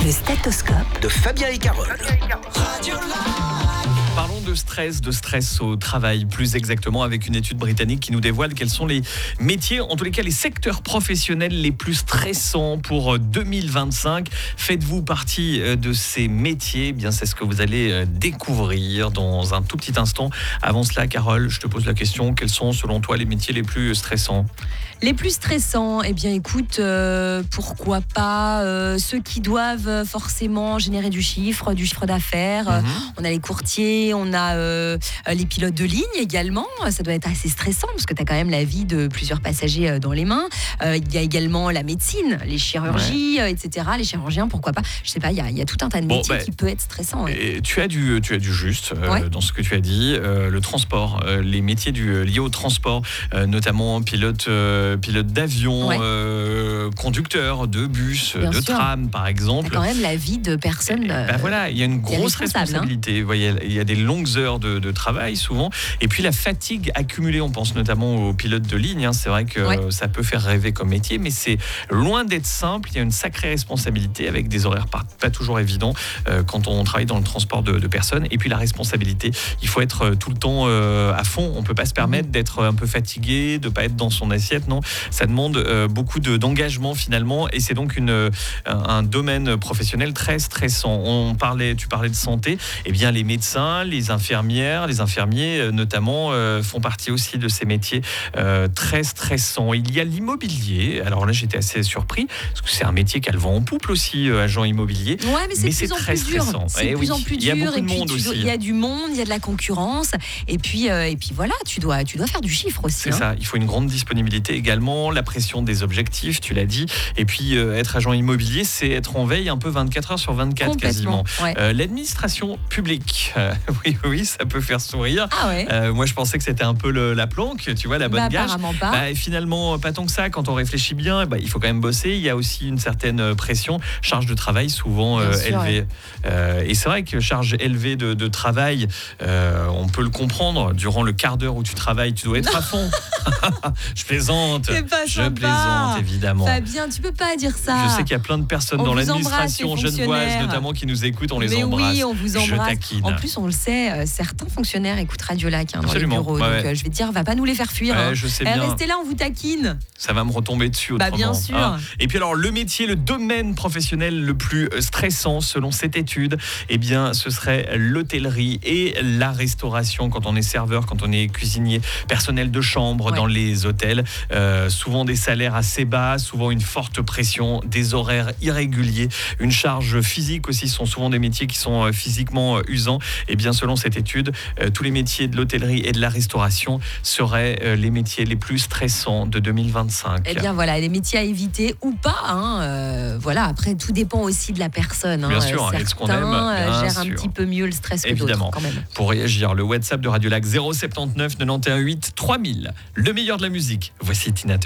Le stéthoscope de Fabien et Carole. Parlons de stress au travail, plus exactement avec une étude britannique qui nous dévoile quels sont les métiers, en tous les cas les secteurs professionnels les plus stressants pour 2025. Faites-vous partie de ces métiers ? Eh bien, c'est ce que vous allez découvrir dans un tout petit instant. Avant cela, Carole, je te pose la question, quels sont selon toi les métiers les plus stressants ? Les plus stressants, eh bien écoute, pourquoi pas ceux qui doivent forcément générer du chiffre d'affaires. On a les courtiers, on a les pilotes de ligne également. Ça doit être assez stressant parce que tu as quand même la vie de plusieurs passagers dans les mains. Il y a également la médecine, les chirurgies, etc. Les chirurgiens, pourquoi pas. Je sais pas, il y a tout un tas de métiers qui peut être stressant. Et tu as du juste dans ce que tu as dit. Le transport, les métiers liés au transport, notamment pilote d'avion, conducteur de bus, Bien de sûr. tram par exemple. T'as quand même la vie de personnes. Voilà, il y a une grosse responsabilité. Vous voyez, il y a des longues heures de travail souvent. Et puis la fatigue accumulée, on pense notamment aux pilotes de ligne. C'est vrai que ça peut faire rêver comme métier, mais c'est loin d'être simple. Il y a une sacrée responsabilité avec des horaires pas toujours évidents quand on travaille dans le transport de personnes. Et puis la responsabilité, il faut être tout le temps à fond. On peut pas se permettre d'être un peu fatigué, de pas être dans son assiette. Non, ça demande beaucoup d'engagement finalement. Et c'est donc un domaine professionnel très stressant. Tu parlais de santé. Eh bien, les médecins, les infirmières, les infirmiers notamment font partie aussi de ces métiers très stressants. Il y a l'immobilier. Alors là, j'étais assez surpris parce que c'est un métier qui a le vent en poupe aussi, agent immobilier. Ouais, mais c'est de plus en plus dur. C'est de plus en plus dur. Il y a beaucoup de monde aussi. Il y a du monde, il y a de la concurrence. Et puis voilà, tu dois faire du chiffre aussi. C'est ça. Il faut une grande disponibilité également, la pression des objectifs, tu l'as dit. Et puis être agent immobilier, c'est être en veille un peu 24 heures sur 24 quasiment. L'administration publique, oui, ça peut faire sourire. Ah ouais. Moi, je pensais que c'était un peu la planque, tu vois, la bonne gage. Apparemment pas. Finalement, pas tant que ça. Quand on réfléchit bien, il faut quand même bosser. Il y a aussi une certaine pression, charge de travail souvent élevée. Et c'est vrai que charge élevée de travail, on peut le comprendre. Durant le quart d'heure où tu travailles, tu dois être à fond. Je plaisante. Je plaisante, évidemment. Fabien, tu peux pas dire ça. Je sais qu'il y a plein de personnes dans l'administration genevoise, notamment, qui nous écoutent. On les embrasse. Oui, on vous embrasse. Je taquine. En plus, on le sait, certains fonctionnaires écoutent Radio Lac dans les bureaux. Donc, je vais te dire, va pas nous les faire fuir. Je sais bien. Restez là, on vous taquine. Ça va me retomber dessus autrement. Bien sûr. Et puis alors, le domaine professionnel le plus stressant, selon cette étude, eh bien, ce serait l'hôtellerie et la restauration. Quand on est serveur, quand on est cuisinier, personnel de chambre dans les hôtels, souvent des salaires assez bas, souvent une forte pression, des horaires irréguliers, une charge physique aussi. Ce sont souvent des métiers qui sont physiquement usants. Et bien, selon cette étude, tous les métiers de l'hôtellerie et de la restauration seraient les métiers les plus stressants de 2025. Eh bien voilà, les métiers à éviter ou pas. Voilà, après tout dépend aussi de la personne. Bien sûr, avec ce qu'on aime, gèrent un petit peu mieux le stress que d'autres quand même. Pour réagir, le WhatsApp de Radio Lac 079 91 8 3000. Le meilleur de la musique. Voici Tina Turner.